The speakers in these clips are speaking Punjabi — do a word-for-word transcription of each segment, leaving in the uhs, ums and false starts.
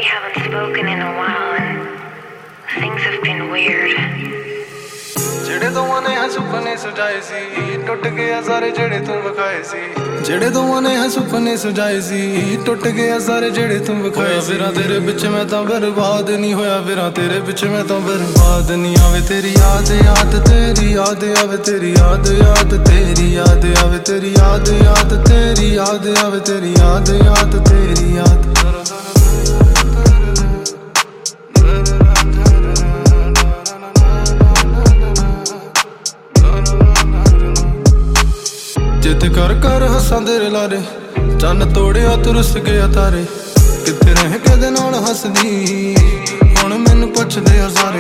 haven't spoken in a while and things have been weird. ਜਿਹੜੇ ਦੋਵਾਂ ਨੇ ਹੈ ਸੁਪਨੇ ਸਜਾਏ ਸੀ ਟੁੱਟ ਗਏ ਸਾਰੇ ਜਿਹੜੇ ਤੂੰ ਵਿਖਾਏ ਸੀ ਜਿਹੜੇ ਦੋਵਾਂ ਨੇ ਹੈ ਸੁਪਨੇ ਸਜਾਏ ਸੀ ਟੁੱਟ ਗਏ ਸਾਰੇ ਜਿਹੜੇ ਤੂੰ ਵਿਖਾਏ ਸੀ ਵੀਰਾਂ ਤੇਰੇ ਵਿੱਚ ਮੈਂ ਤਾਂ ਬਰਬਾਦ ਨਹੀਂ ਹੋਇਆ ਵੀਰਾਂ ਤੇਰੇ ਵਿੱਚ ਮੈਂ ਤਾਂ ਬਰਬਾਦ ਨਹੀਂ ਆਵੇ ਤੇਰੀ ਯਾਦ ਯਾਦ ਤੇਰੀ ਯਾਦ ਆਵੇ ਤੇਰੀ ਯਾਦ ਯਾਦ ਤੇਰੀ ਯਾਦ ਆਵੇ ਤੇਰੀ ਯਾਦ ਯਾਦ ਤੇਰੀ ਯਾਦ ਆਵੇ ਤੇਰੀ ਯਾਦ ਯਾਦ ਤੇਰੀ ਯਾਦ ਜਿੱਤ ਕਰ ਕਰ ਹੱਸਾਂ ਤੇਰੇ ਲਾਰੇ ਚੰਨ ਤੋੜਿਆ ਤੂੰ ਰੁੱਸ ਗਿਆ ਤਾਰੇ ਕਿੱਥੇ ਰਹਿ ਕਿਹਦੇ ਨਾਲ ਹੱਸਦੀ ਹੁਣ ਮੈਨੂੰ ਪੁੱਛਦੇ ਆ ਸਾਰੇ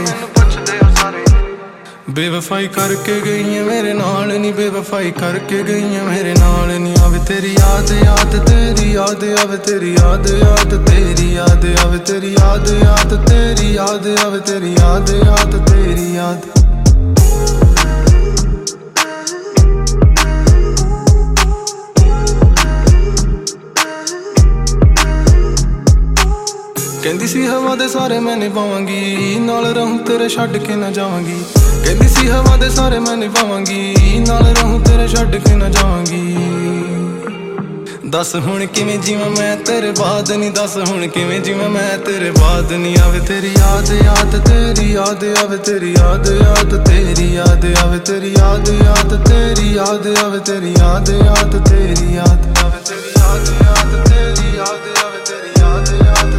ਬੇਵਫਾਈ ਕਰਕੇ ਗਈ ਮੇਰੇ ਨਾਲ ਨੀ ਬੇਵਫਾਈ ਕਰਕੇ ਗਈ ਮੇਰੇ ਨਾਲ ਨੀ ਆਵੇ ਤੇਰੀ ਯਾਦ ਯਾਦ ਤੇਰੀ ਯਾਦ ਆਵੇ ਤੇਰੀ ਯਾਦ ਯਾਦ ਤੇਰੀ ਯਾਦ ਆਵੇ ਤੇਰੀ ਯਾਦ ਯਾਦ ਤੇਰੀ ਯਾਦ ਆਵੇ ਤੇਰੀ ਯਾਦ ਯਾਦ ਤੇਰੀ ਯਾਦ ਕਹਿੰਦੀ ਸੀ ਹਵਾ ਦੇ ਸਾਰੇ ਮੈਂ ਨਿਭਾਵਾਂਗੀ ਨਾਲ ਰਹੂੰ ਤੇਰੇ ਛੱਡ ਕੇ ਨਾ ਜਾਵਾਂਗੀ ਕਹਿੰਦੀ ਸੀ ਹਵਾ ਦੇ ਸਾਰੇ ਮੈਂ ਨਿਭਾਵਾਂਗੀ ਨਾਲ ਰਹੂੰ ਤੇਰੇ ਛੱਡ ਕੇ ਨਾ ਜਾਵਾਂਗੀ ਦੱਸ ਹੁਣ ਕਿਵੇਂ ਜੀਵਾਂ ਮੈਂ ਤੇਰੇ ਬਾਅਦ ਨਹੀਂ ਦੱਸ ਹੁਣ ਕਿਵੇਂ ਜੀਵਾਂ ਮੈਂ ਤੇਰੇ ਬਾਅਦ ਨਹੀਂ ਆਵੇ ਤੇਰੀ ਯਾਦ ਯਾਦ ਤੇਰੀ ਯਾਦ ਆਵੇ ਤੇਰੀ ਯਾਦ ਯਾਦ ਤੇਰੀ ਯਾਦ ਆਵੇ ਤੇਰੀ ਯਾਦ ਯਾਦ ਤੇਰੀ ਯਾਦ ਆਵੇ ਤੇਰੀ ਯਾਦ ਯਾਦ ਤੇਰੀ ਯਾਦ ਆਵੇ ਤੇਰੀ ਯਾਦ ਯਾਦ ਤੇਰੀ ਯਾਦ ਆਵੇ ਤੇਰੀ ਯਾਦ ਯਾਦ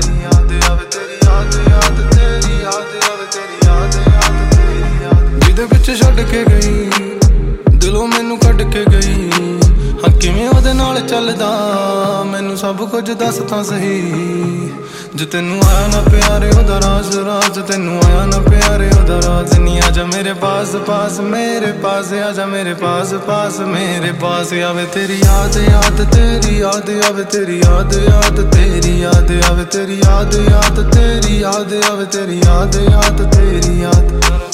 ਜਿਹਦੇ ਵਿੱਚ ਛੱਡ ਕੇ ਗਈ ਦਿਲੋਂ ਮੈਨੂੰ ਕੱਢ ਕੇ ਗਈ ਹਾਂ ਕਿਵੇਂ ਉਹਦੇ ਨਾਲ ਚੱਲਦਾ ਮੈਨੂੰ ਸਭ ਕੁਝ ਦੱਸ ਤਾਂ ਸਹੀ ਜੇ ਤੈਨੂੰ ਆਇਆ ਨਾ ਪਿਆਰੇ ਉਹਦਾ ਰਾਜ਼ ਰਾਜ਼ ਤੈਨੂੰ ਆਇਆ ਨਾ ਪਿਆਰੇ ਉਹਦਾ ਰਾਜ਼ ਨਹੀਂ ਆਜਾ ਮੇਰੇ ਪਾਸ ਪਾਸ ਮੇਰੇ ਪਾਸ ਆਜਾ ਮੇਰੇ ਪਾਸ ਪਾਸ ਮੇਰੇ ਪਾਸ ਆਵੇ ਤੇਰੀ ਯਾਦ ਯਾਦ ਤੇਰੀ ਯਾਦ ਆਵੇ ਤੇਰੀ ਯਾਦ ਯਾਦ ਤੇਰੀ ਯਾਦ ਆਵੇ ਤੇਰੀ ਯਾਦ ਯਾਦ ਤੇਰੀ ਯਾਦ ਆਵੇ ਤੇਰੀ ਯਾਦ ਯਾਦ ਤੇਰੀ ਯਾਦ